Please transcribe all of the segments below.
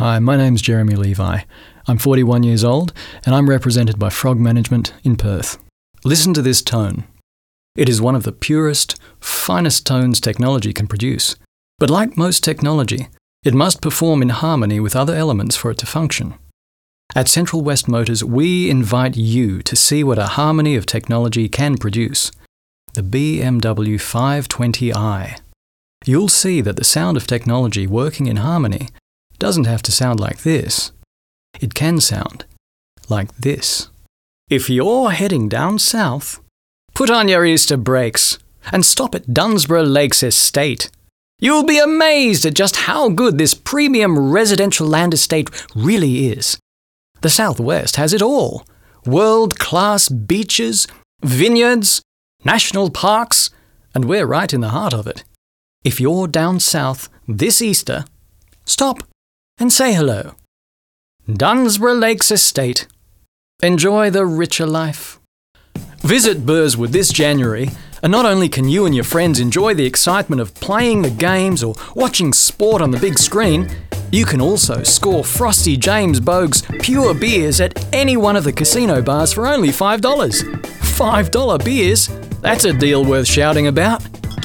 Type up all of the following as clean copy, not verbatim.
Hi, my name's Jeremy Levi. I'm 41 years old and I'm represented by Frog Management in Perth. Listen to this tone. It is one of the purest, finest tones technology can produce. But like most technology, it must perform in harmony with other elements for it to function. At Central West Motors, we invite you to see what a harmony of technology can produce. The BMW 520i. You'll see that the sound of technology working in harmony doesn't have to sound like this. It can sound like this. If you're heading down south, put on your Easter brakes and stop at Dunsborough Lakes Estate. You'll be amazed at just how good this premium residential land estate really is. The Southwest has it all. World-class beaches, vineyards, national parks, and we're right in the heart of it. If you're down south this Easter, stop and say hello. Dunsborough Lakes Estate. Enjoy the richer life. Visit Burswood this January, and not only can you and your friends enjoy the excitement of playing the games or watching sport on the big screen, you can also score frosty James Boag's pure beers at any one of the casino bars for only $5. $5 beers? That's a deal worth shouting about.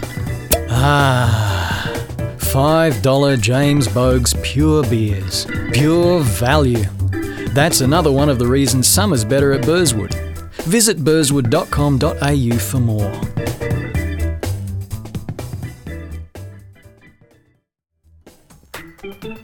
$5 James Boag's pure beers. Pure value. That's another one of the reasons summer's better at Burswood. Visit burswood.com.au for more.